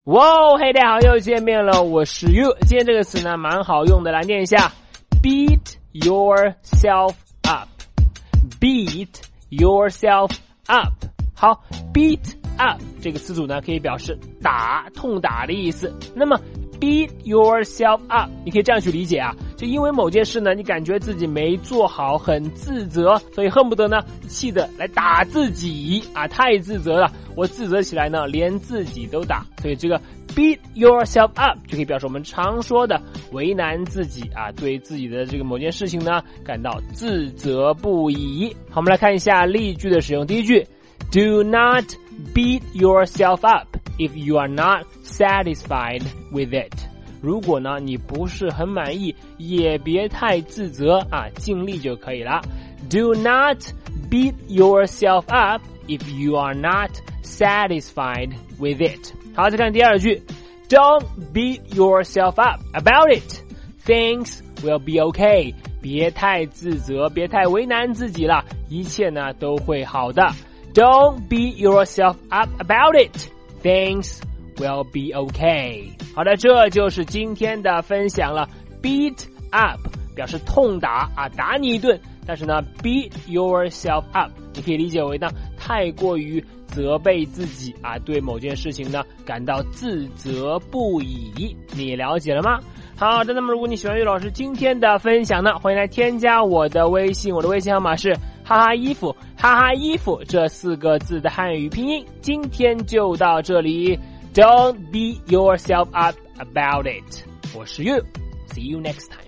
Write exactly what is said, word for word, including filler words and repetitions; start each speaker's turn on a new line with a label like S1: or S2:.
S1: 哇，嘿，大家好，又见面了，我是 you。今天这个词呢，蛮好用的，来念一下 ：beat yourself up。beat yourself up。好 ，beat up 这个词组呢，可以表示打、痛打的意思。那么 beat yourself up， 你可以这样去理解啊，就因为某件事呢，你感觉自己没做好，很自责，所以恨不得呢，气得来打自己啊，太自责了，我自责起来呢，连自己都打。所以这个 beat yourself up 就可以表示我们常说的为难自己啊，对自己的这个某件事情呢，感到自责不已。好，我们来看一下例句的使用。第一句 ，Do not beat yourself up if you are not satisfied with it。如果呢你不是很满意，也别太自责啊，尽力就可以了。Do not beat yourself up if you are not satisfied with it。好，再看第二句 ，Don't beat yourself up about it. Things will be okay. 别太自责，别太为难自己了，一切呢都会好的。Don't beat yourself up about it. Things will be okay. 好的，这就是今天的分享了。Beat up 表示痛打啊，打你一顿。但是呢 ，beat yourself up 你可以理解为呢，太过于责备自己啊，对某件事情呢感到自责不已。你了解了吗？好的，那么如果你喜欢岳老师今天的分享呢，欢迎来添加我的微信，我的微信号码是哈哈衣服，哈哈衣服这四个字的汉语拼音。今天就到这里。Don't beat yourself up about it. 我是 you. See you next time.